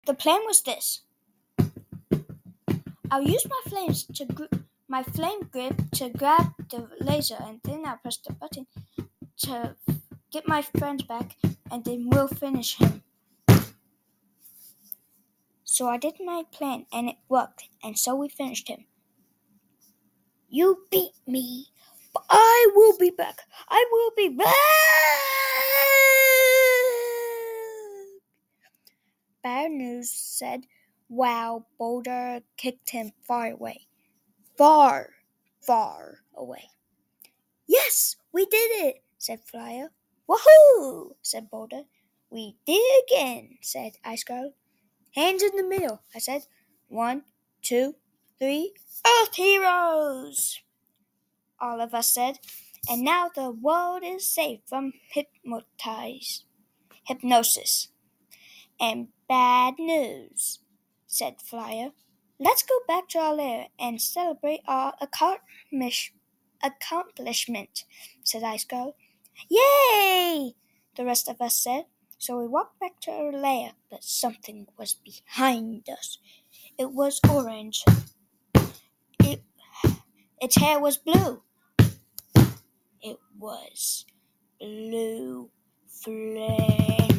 The plan was this. I'll use my flame grip to grab the laser, and then I'll press the button to get my friends back, and then we'll finish him. So I did my plan, and it worked, and so we finished him. You beat me, but I will be back. I will be back. Bad News said, while Boulder kicked him far away. Far, far away. Yes, we did it, said Flyer. Woohoo, said Boulder. We did it again, said Ice Girl. Hands in the middle, I said. 1, 2, 3, Earth Heroes! All of us said. And now the world is safe from hypnosis. And bad news, said Flyer. Let's go back to our lair and celebrate our accomplishment, said Ice Girl. Yay! The rest of us said. So we walked back to our lair, but something was behind us. It was orange. Its hair was blue. It was blue flame.